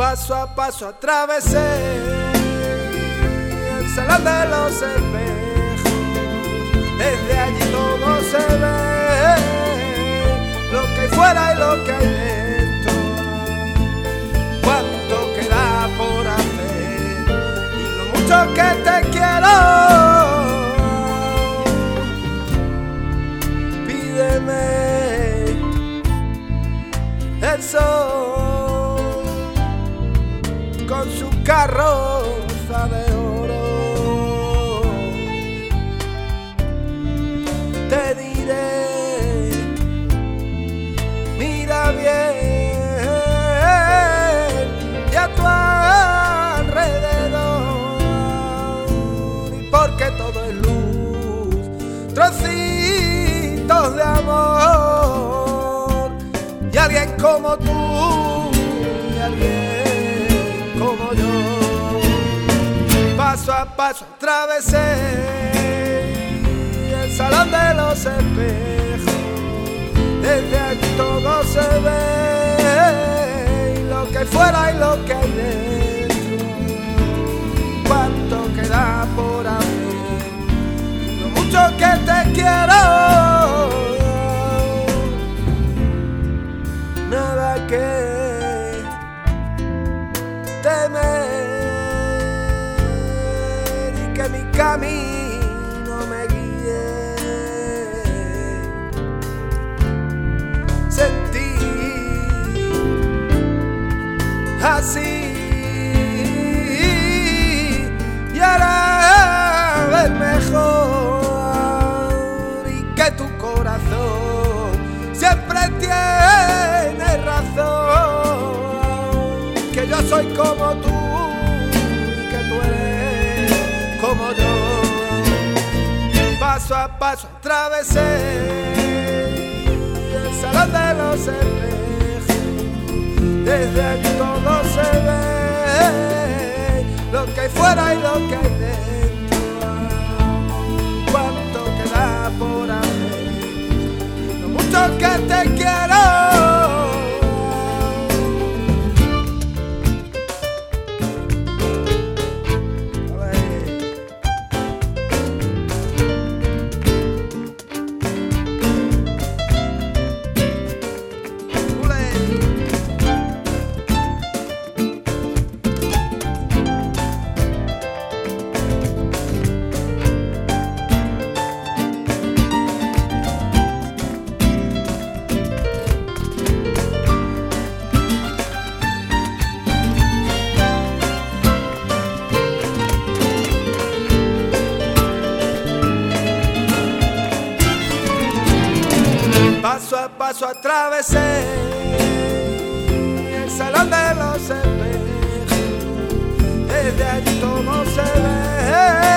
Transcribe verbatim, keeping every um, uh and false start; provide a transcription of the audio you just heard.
Paso a paso atravesé el salón de los espejos. Desde allí todo se ve, lo que hay fuera y lo que hay dentro. Cuánto queda por hacer y lo mucho que te quiero. Pídeme el sol con su carroza de oro. Te diré, mira bien y a tu alrededor, y porque todo es luz, trocitos de amor, y alguien como tú, y alguien como yo. Paso a paso atravesé el salón de los espejos. Desde allí todo se ve, y lo que hay fuera y lo que hay dentro. Cuánto queda por hacer, lo mucho que te quiero. Nada que temer y que mi camino me guíe. Sentí así y ahora ves mejor, y que tu corazón siempre tiene razón, que yo soy como tú y que tú eres como yo. Paso a paso atravesé el salón de los espejos. Desde allí todo se ve, lo que hay fuera y lo que hay dentro. Cuánto queda por hacer, lo mucho que te quiero. Paso a paso atravesé el salón de los espejos. Desde allí todo se ve,